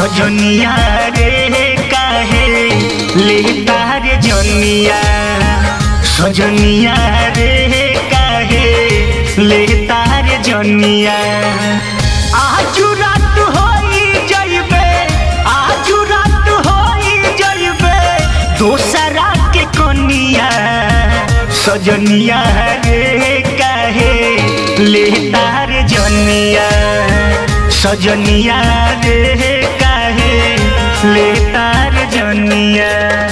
सजनिया रे काहे लेता रे जनिया सजनिया रे काहे लेता रे जनिया आज रात होई जइबे आज रात होई जइबे दोसरा के कनिया सजनिया रे काहे लेता रे जनिया सजनिया रे काहे लेता रे जनिया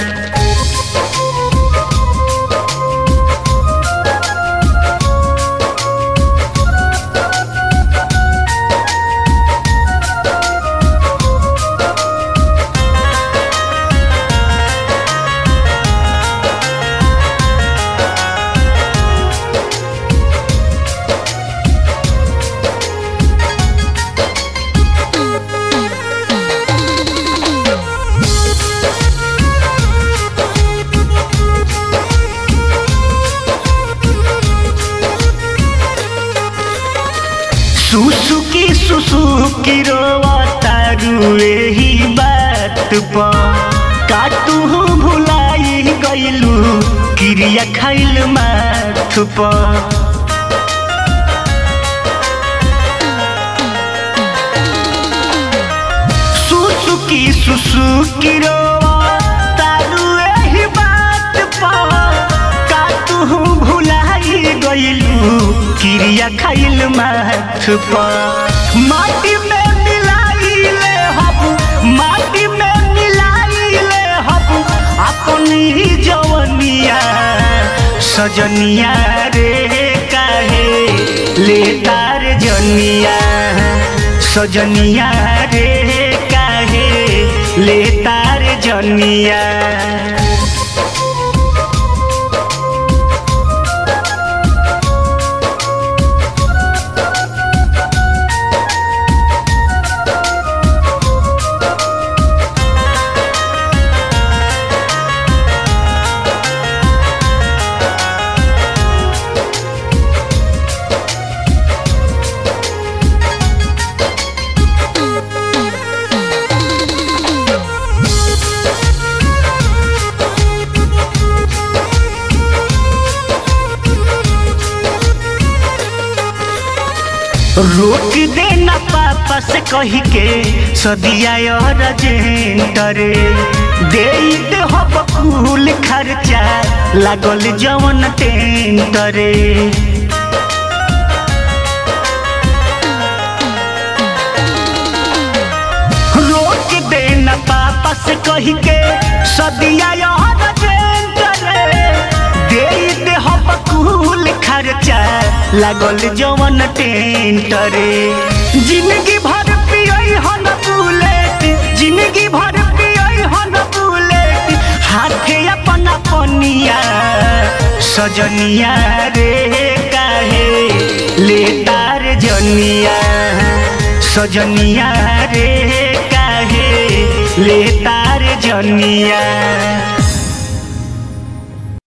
सुसुकी रोता रुएही बात प काटू भुलाई गइलू क्रिया खैल माथ प सुसुकी रोता रुएही बात प काटू भुलाई गइलू क्रिया खैल माथ प माटी में मिलाई ले हब माटी में मिलाई ले हब अपनी जवनिया सजनिया रे काहे लेता रे जनिया सजनिया रे काहे लेता रे जनिया रोक देना पापा से कही के सदिया रजेंटरे दे हब कुल खर्चा लागल जवन टेंटरे रोक देना पापा से कही के सदिया रजेंटरे दे हब कुल खर्चा लागल जवन टेंटरे जिंदगी भर पियई हन बुलेट जिंदगी भर पियई हन बुलेट हाथे अपना पनिया सजनिया रे काहे लेता रे जनिया सजनिया रे काहे लेता रे जनिया।